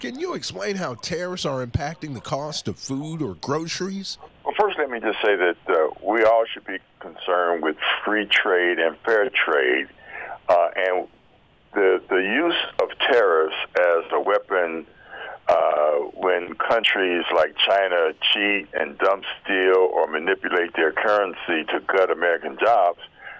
Can you explain how tariffs are impacting the cost of food or groceries? Well, first, let me just say that we all should be concerned with free trade and fair trade, and the use of tariffs as a weapon when countries like China cheat and dump steel or manipulate their currency to gut American jobs.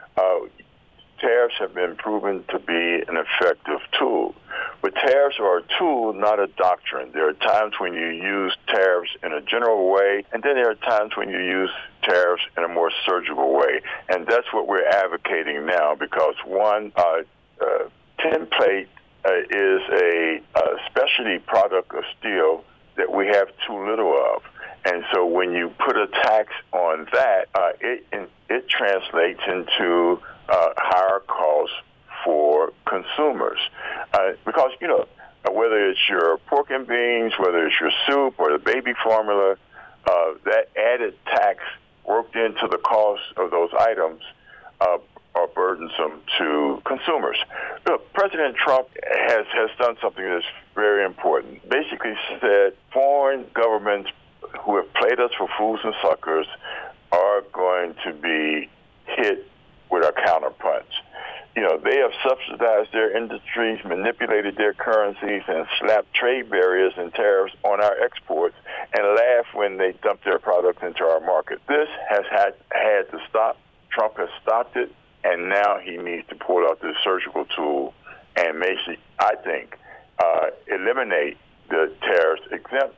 Tariffs have been proven to be an effective tool. But tariffs are a tool, not a doctrine. There are times when you use tariffs in a general way, and then there are times when you use tariffs in a more surgical way. And that's what we're advocating now because, one, tin plate is a specialty product of steel that we have too little of. And so when you put a tax on that, it translates into higher costs for consumers. Because, whether it's your pork and beans, whether it's your soup or the baby formula, that added tax worked into the cost of those items are burdensome to consumers. Look, President Trump has done something that's very important. Basically said foreign governments who have played us for fools and suckers are going to be hit with a counterpunch. They have subsidized their industries, manipulated their currencies, and slapped trade barriers and tariffs on our exports and laugh when they dump their products into our market. This has had to stop. Trump has stopped it, and now he needs to pull out this surgical tool and I think, eliminate the tariffs, exempt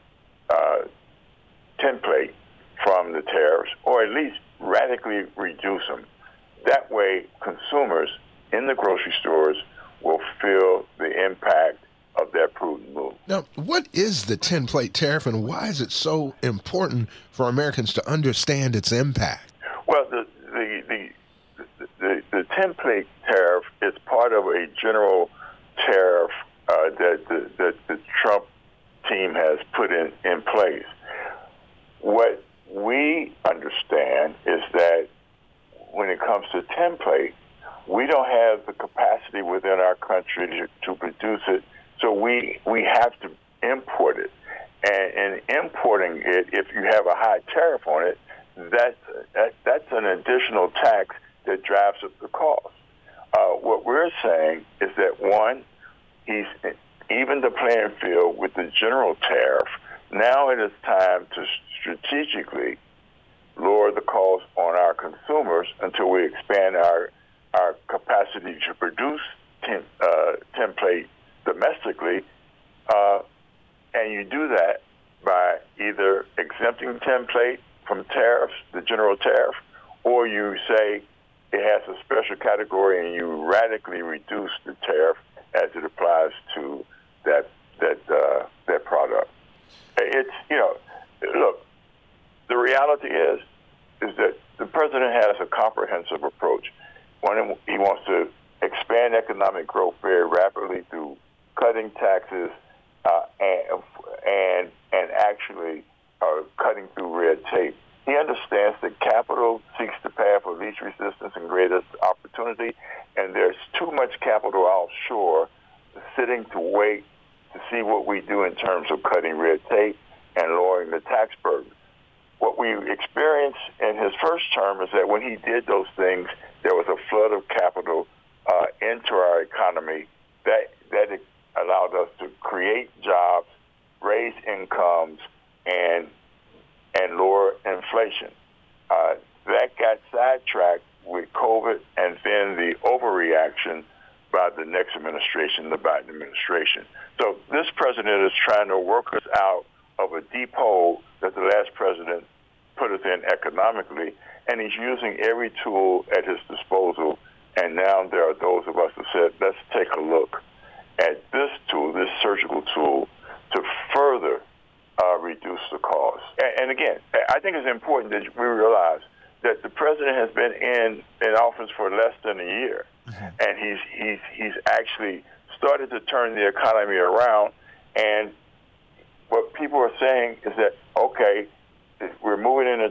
template from the tariffs, or at least radically reduce them. That way, consumers in the grocery stores will feel the impact of that prudent move. Now, what is the 10 plate tariff and why is it so important for Americans to understand its impact? Well, the 10 plate tariff is part of a general tariff that the Trump team has put in place. What we understand is that when it comes to 10 plate, we don't have the capacity within our country to produce it, so we have to import it. And importing it, if you have a high tariff on it, that's an additional tax that drives up the cost. What we're saying is that, one, he's even the playing field with the general tariff. Now it is time to strategically lower the cost on our consumers until we expand our capacity to produce template domestically, and you do that by either exempting template from tariffs, the general tariff, or you say it has a special category and you radically reduce the tariff as it applies to that product. It's look, the reality is that the president has a comprehensive approach. One, he wants to expand economic growth very rapidly through cutting taxes and actually cutting through red tape. He understands that capital seeks the path of least resistance and greatest opportunity, and there's too much capital offshore sitting to wait to see what we do in terms of cutting red tape and lowering the tax burden. What we experienced in his first term is that when he did those things, there was a flood of capital into our economy that allowed us to create jobs, raise incomes, and lower inflation. That got sidetracked with COVID and then the overreaction by the next administration, the Biden administration. So this president is trying to work us out of a deep hole that the last president put us in economically, and he's using every tool at his disposal. And now there are those of us who said, let's take a look at this tool, this surgical tool, to further reduce the cost. And again, I think it's important that we realize that the president has been in office for less than a year, and he's actually started to turn the economy around. And what people are saying is that, okay, we're moving in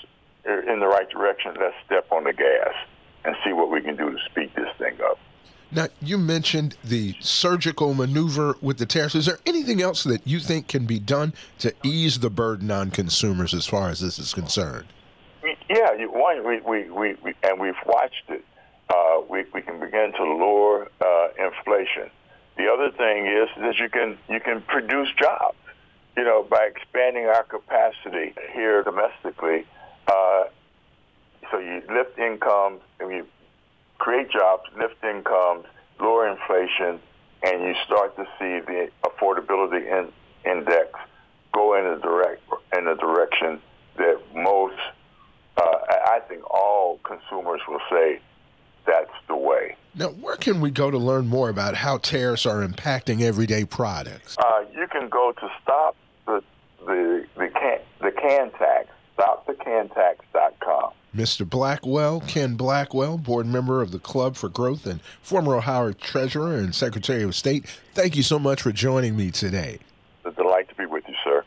the right direction. Let's step on the gas and see what we can do to speed this thing up. Now, you mentioned the surgical maneuver with the tariffs. Is there anything else that you think can be done to ease the burden on consumers as far as this is concerned? Yeah, and we've watched it. We can begin to lower inflation. The other thing is that you can produce jobs, by expanding our capacity here domestically. So you lift incomes, and you create jobs, lift incomes, lower inflation, and you start to see the affordability index go in the direction that most, I think all consumers will say that's the way. Now, where can we go to learn more about how tariffs are impacting everyday products? You can go to stop the can tax, stopthecantax.com. Mr. Blackwell, Ken Blackwell, board member of the Club for Growth and former Ohio Treasurer and Secretary of State, thank you so much for joining me today. It's a delight to be with you, sir.